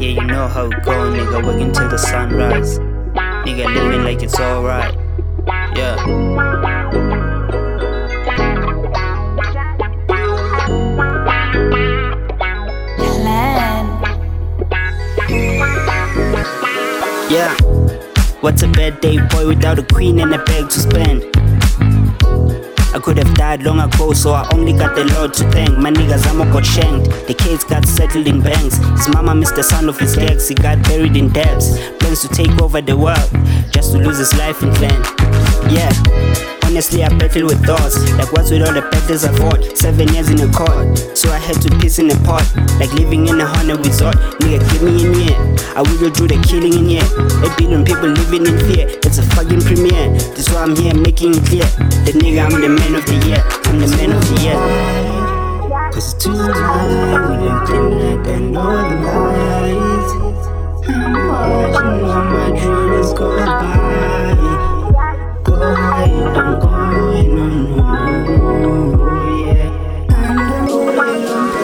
Yeah, you know how it go, nigga, working till the sunrise. Nigga, living like it's alright. Yeah. Yeah. What's a bad day, boy, without a queen and a bag to spend? I could have died long ago, so I only got the Lord to thank. My nigga Zamo got shanked, the kids got settled in banks. His mama missed the son of his legs, he got buried in debts. Plans to take over the world, just to lose his life in clan. Yeah, honestly I battled with thoughts, like what's with all the battles I fought. 7 years in a court, so I had to piss in a pot, like living in a haunted resort. Nigga, give me in here, I will do the killing in here. 8 billion people living in fear, it's a fucking premiere. That's why I'm here making it clear, that nigga I'm the man of the year, I'm the man of the year. Cause tonight we looking at the northern lights. I'm watching all my dreams go by. I'm going on, yeah. I'm going on.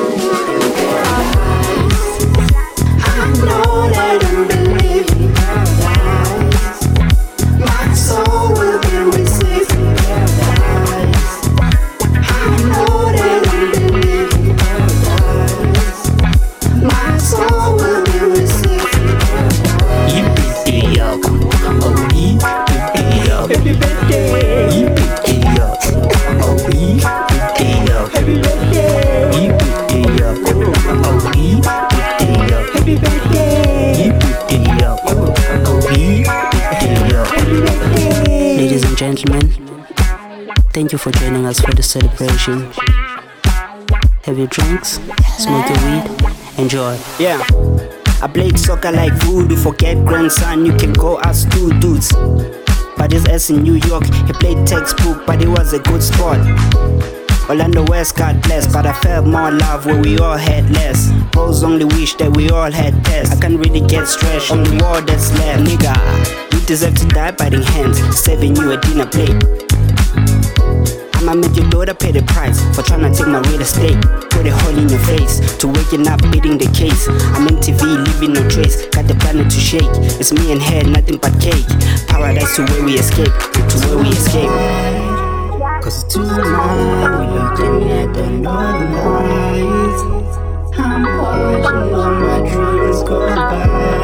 I know that I'm believing paradise. My soul will be receiving paradise. I know that I'm believing paradise. My soul will be receiving paradise. Yippee-dee-yuck, oh yippee-dee-yuck. Happy birthday, yippee-dee-yuck, oh yippee-dee-yuck. Happy birthday, yippee-dee-yuck, oh yippee-dee-yuck. Happy birthday, yippee-dee-yuck, oh yippee-dee-yuck. Happy birthday. Ladies and gentlemen, thank you for joining us for the celebration. Have your drinks, smoke your weed, enjoy. Yeah. I played soccer like voodoo, forget grandson, you can go ask 2 dudes. But his ass in New York, he played textbook, but he was a good sport. Orlando West got blessed, but I felt more love where we all had less. Bros only wish that we all had tests. I can't really get stressed on the war that's left. Nigga, you deserve to die biting hands, saving you a dinner plate. I'ma make your daughter pay the price for trying to take my real estate. Put a hole in your face, to waking up beating the case. I'm in TV, leaving no trace, got the planet to shake. It's me and her, nothing but cake. Paradise to where we escape, to where we escape. Cause tonight we looking at the northern lights. I'm watching all my dreams go by.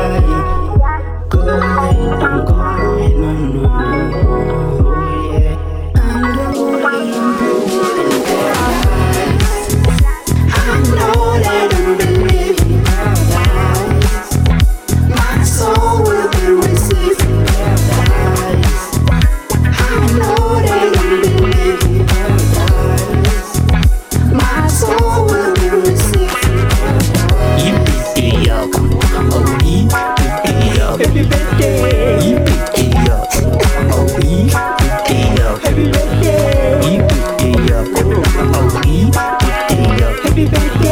I'm going on, yeah. I'm going on. I know that I'm believing paradise. My soul will be receiving paradise. I know that I'm believing paradise. My soul will be receiving paradise. Yippee-dee-yuck, oh yippee-dee-yuck. Happy birthday, yippee-dee-yuck, oh yippee-dee-yuck. Happy birthday, yippee-dee-yuck, oh yippee-dee-yuck. Happy birthday.